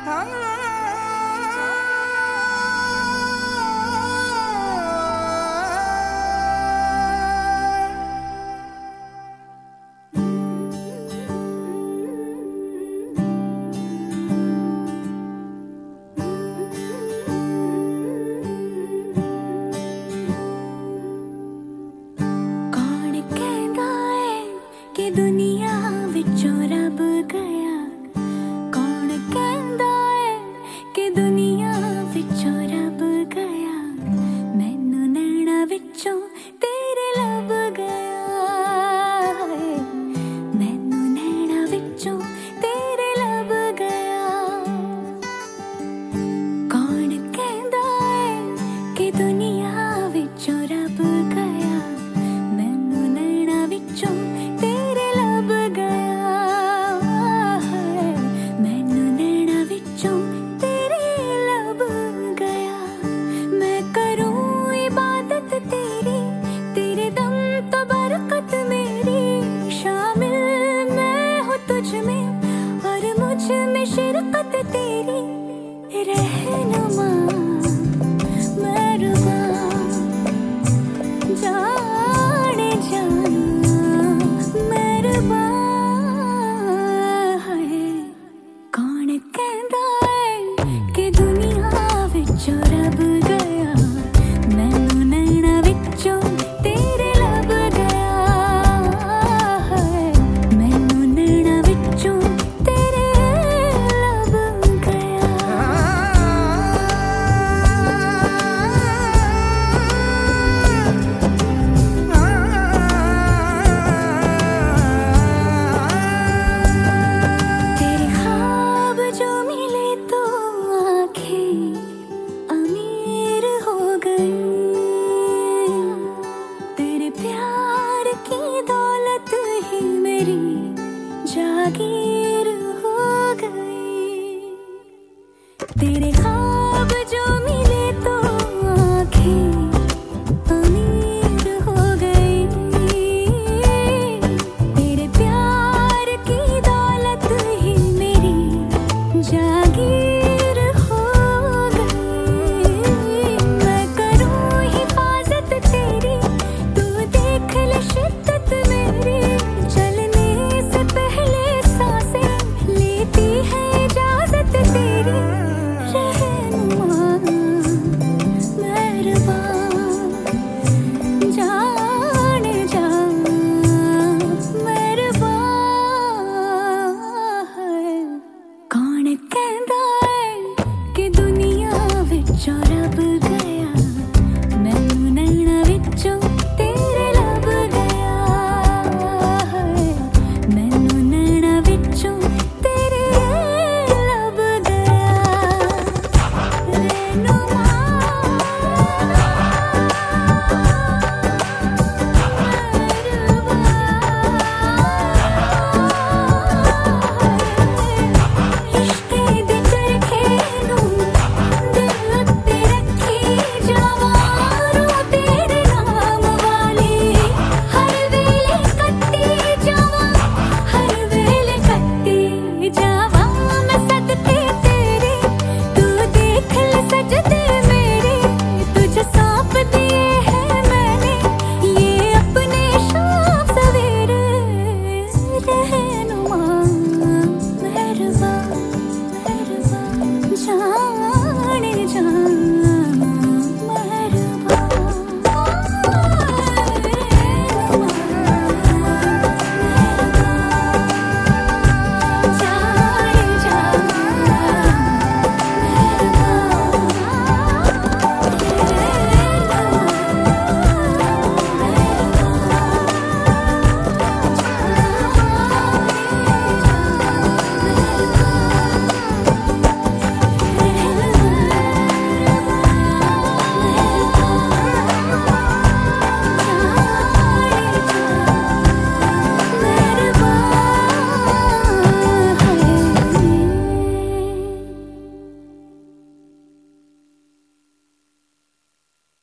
दुनिया विचों रब गया कौन कहंदा है कि दुनिया विचों रब गया मैनू नैना विचों तेरे लब गया मैनू नैना विचों तेरे लब गया कौन कहंदा है कि दुनिया विचों रब गया मैनू नैना विचों शिरकत तेरी रहनुमा मरवा जाने जाना मरवा है कौन कहंदा है कि दुनिया विचों रब गया मैनू नैना विचों तेरे लब गया है मैनू नैना विचों जागीर हो गई तेरे ख्वाब जो मिले तो आँखें अमीर हो गई तेरे प्यार की दौलत ही मेरी जागीर हो गई मैं करूँ हिफाजत तेरी तू देख ले शिद्दत मेरी कहंदा है कि दुनिया विचों रब गया।